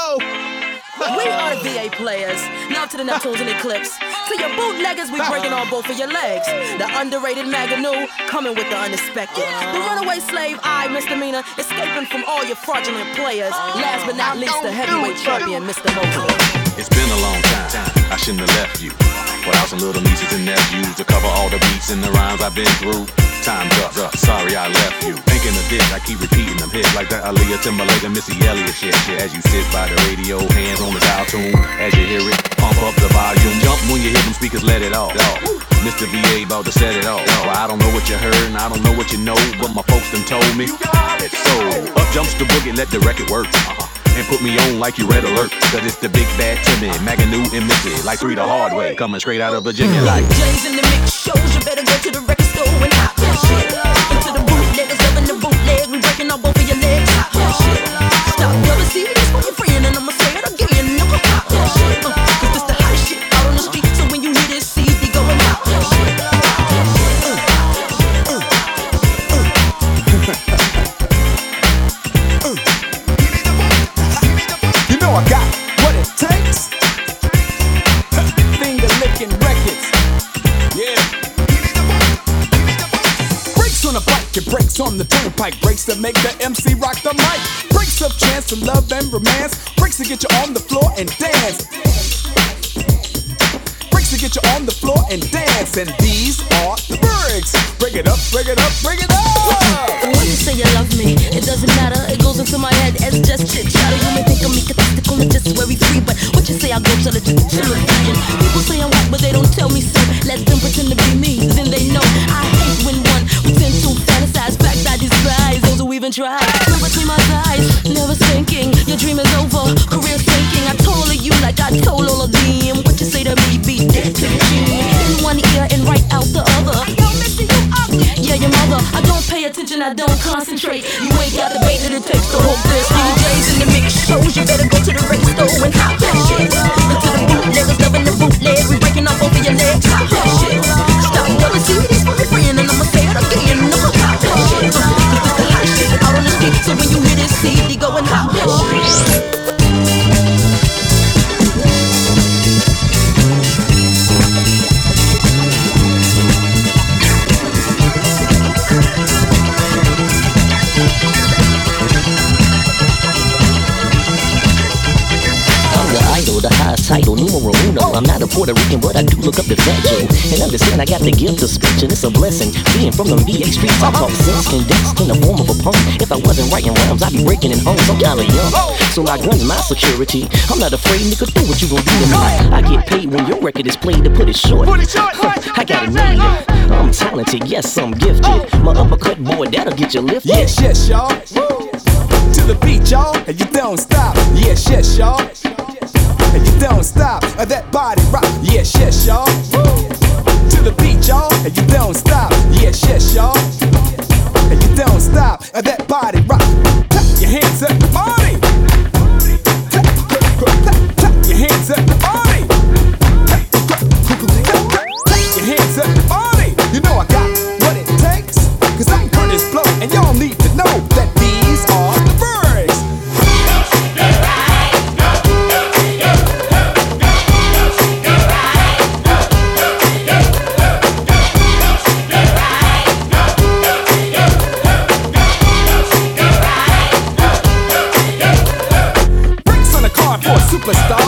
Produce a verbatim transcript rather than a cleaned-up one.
go. We are the V A players. Love to the Neptunes and Eclipse. To your bootleggers, we breaking on both of your legs. The underrated Maganu coming with the unexpected. The runaway slave, I, misdemeanor, escaping from all your fraudulent players. Last but not least, the heavyweight champion, Mister Mosley. It's been a long time, I shouldn't have left you without some little nieces and nephews to cover all the beats and the rhymes I've been through. Time's up, up, sorry I left you. Thinking of this, I keep repeating them hits like that Aaliyah, Timberlake, and Missy Elliott shit, shit. As you sit by the radio, hands on the dial tune. As you hear it, pump up the volume. Jump when you hear them speakers, let it off. Mister V A about to set it off. Well, I don't know what you heard and I don't know what you know, but my folks done told me. So, up jumps the boogie, let the record work. Uh-huh. And put me on like you red alert. Cause it's the big bad Timmy, Maganu and Missy. Like three the hard way, coming straight out of Virginia like J's in the mix shows, you better go to the record store and hop that shit. Into the bootleggers, loving the bootleg, we breaking on both of your legs. Hop that shit. Stop, never see this for your friend, and I'ma say it again. No, hop that shit. Uh, Cause this the hot shit out on the street, so when you hear this C D, go and hop that shit. I got what it takes. Finger licking records. Yeah. Brakes on a bike and brakes on the turnpike. Brakes that make the M C rock the mic. Brakes of chance to love and romance. Brakes to get you on the floor and dance. Brakes to get you on the floor and dance. And these are the brakes. Bring it up, bring it up, bring it up. When you say you love me, it doesn't matter. It goes into my head as just chit chatter. You may think of me statistical and just very free, but what you say I go to the television. People say I'm white, but they don't tell me so. Let them pretend to be me, then they know. I hate when one pretends to fantasize. Facts I despise, those who even try. Look between my thighs, never thinking your dream is over, career sinking. I told all of you like I told all of them. What you say to me, be dead to the chin. In one ear and right out the other. Yo, missing you up. Yeah, your mother. I don't pay attention, I don't concentrate. You ain't got the bait that it takes to hold this. D Js in the mix shows, you better go to the record store and hop that shit. Into the bootleggers, loving the bootleg, we breaking off both of your legs. Hop that shit. Stop, never see this for your friend, and I'ma say it again. No, hop that shit. Cause this the hot shit out on the street, so when you hear this C D, go and hop that shit. The high title, numero uno. I'm not a Puerto Rican, but I do look up to Fat Joe. And understand I got the gift of speech, and it's a blessing. Being from them V A streets, I talk sense condensed in the form of a poem. If I wasn't writing rhymes, I'd be breaking in homes. I'm kinda young, so my gun's my security. I'm not afraid, nigga, do what you gon' do to me. I get paid when your record is played, to put it short. I got a million. I'm talented, yes, I'm gifted. My uppercut, boy, that'll get you lifted. Yes, yes, y'all. To the beat, y'all, and you don't stop. Yes, yes, y'all. And you don't stop, uh, that body rock. Yes, yes, y'all. To the beat, y'all, and you don't stop. Yes, yes, y'all. And you don't stop, uh, that body rock. Clap your hands up, body. Clap, clap, clap your hands up, body. Clap, clap, clap your hands up, body. You know I got what it takes, cause I'm Curtis Blow, and y'all need to know that these are the birds. Superstar.